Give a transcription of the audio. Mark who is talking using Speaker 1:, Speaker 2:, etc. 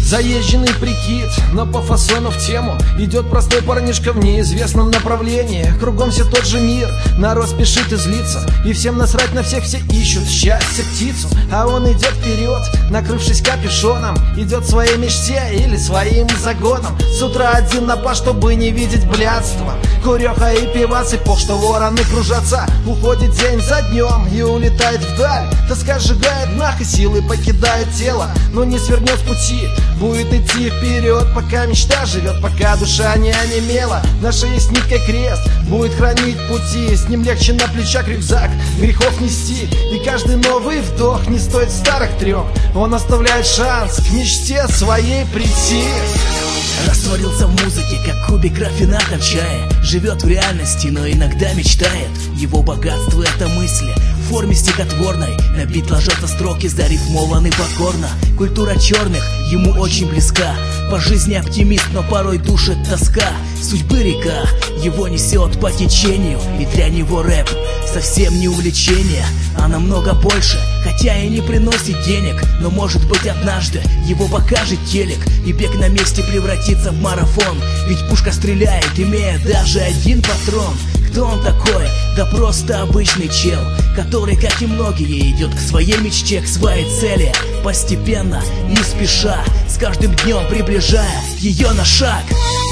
Speaker 1: Заезженный прикид, но по фасону в тему. Идет простой парнишка в неизвестном направлении. Кругом все тот же мир, народ спешит излиться, и всем насрать на всех, все ищут счастье птицу. А он идет вперед, накрывшись капюшоном, идет в своей мечте или своим загоном. С утра один напа, чтобы не видеть блядства. Куреха и пивас, и пох, что вороны кружатся. Уходит день за днем и улетает вдаль. Тоска сжигает нах, и силы покидают тело, но не свернет с пути, будет идти вперед, пока мечта живет, пока душа не онемела. На шее с ниткой крест будет хранить пути, с ним легче на плечах рюкзак грехов нести. И каждый новый вдох не стоит старых трех, он оставляет шанс к мечте своей прийти.
Speaker 2: Растворился в музыке, как кубик рафината в чае. Живет в реальности, но иногда мечтает. Его богатство — это мысли в форме стихотворной. На бит ложатся строки, зарифмованы покорно. Культура черных ему очень близка. По жизни оптимист, но порой душит тоска. Судьбы река его несет по течению, и для него рэп совсем не увлечение, а намного больше. Хотя и не приносит денег, но может быть однажды его покажет телек, и бег на месте превратится в марафон. Ведь пушка стреляет, имея даже один патрон. Кто он такой? Да просто обычный чел, который, как и многие, идет к своей мечте, к своей цели, постепенно, не спеша, с каждым днем приближая ее на шаг.